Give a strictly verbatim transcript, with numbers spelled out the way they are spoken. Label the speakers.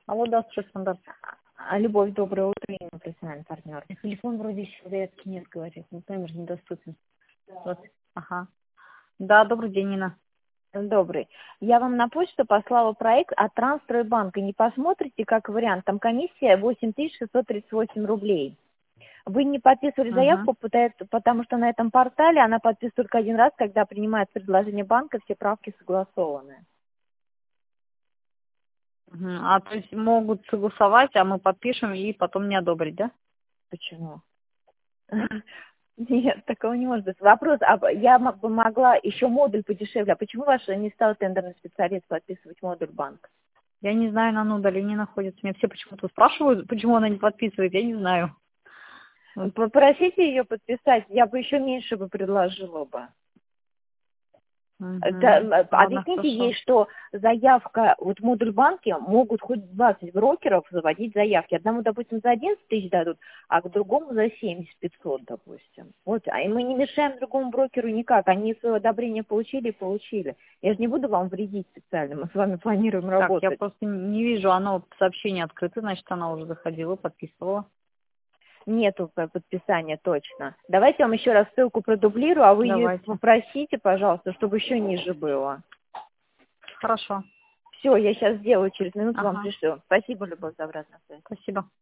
Speaker 1: Алло, да, слушай, стандарт.
Speaker 2: А, Любовь, доброе утро, я профессиональный партнер. Телефон вроде еще зарядки нет, говорит, но номер недоступен. Вот.
Speaker 1: Ага. Да, добрый день, Нина.
Speaker 2: Добрый. Я вам на почту послала проект от Трансстройбанка. Не посмотрите как вариант. Там комиссия восемь тысяч шестьсот тридцать восемь рублей. Вы не подписывали
Speaker 1: Угу.
Speaker 2: заявку, пытается- потому что на этом портале она подписывает только один раз, когда принимает предложение банка, все правки согласованы.
Speaker 1: Угу. А то есть могут согласовать, а мы подпишем и потом не одобрить, да?
Speaker 2: Почему? Нет, такого не может быть. Вопрос, а я м- бы могла еще модуль подешевле. А почему ваш не стал тендерный специалист подписывать модуль банк?
Speaker 1: Я не знаю, она на удалении находится. Меня все почему-то спрашивают, почему она не подписывает, я не знаю. Вот.
Speaker 2: Попросите ее подписать, я бы еще меньше бы предложила бы. Да,
Speaker 1: Угу.
Speaker 2: м,
Speaker 1: Ладно,
Speaker 2: объясните
Speaker 1: хорошо.
Speaker 2: ей, что заявка, вот в модуль банки могут хоть двадцать брокеров заводить заявки. Одному, допустим, за одиннадцать тысяч дадут, а к другому за семьдесят пятьсот, допустим. Вот, а и мы не мешаем другому брокеру никак. Они свое одобрение получили и получили. Я же не буду вам вредить специально, мы с вами планируем
Speaker 1: Так, я
Speaker 2: работать.
Speaker 1: просто не вижу, оно сообщение открыто, значит, она уже заходила, подписывала.
Speaker 2: Нету п- подписания точно. Давайте я вам еще раз ссылку продублирую, а вы ее
Speaker 1: Давайте.
Speaker 2: попросите, пожалуйста, чтобы еще ниже было.
Speaker 1: Хорошо.
Speaker 2: Все, я сейчас сделаю, через минуту вам
Speaker 1: Ага.
Speaker 2: пришлю. Спасибо, Любовь, за обратную связь.
Speaker 1: Спасибо.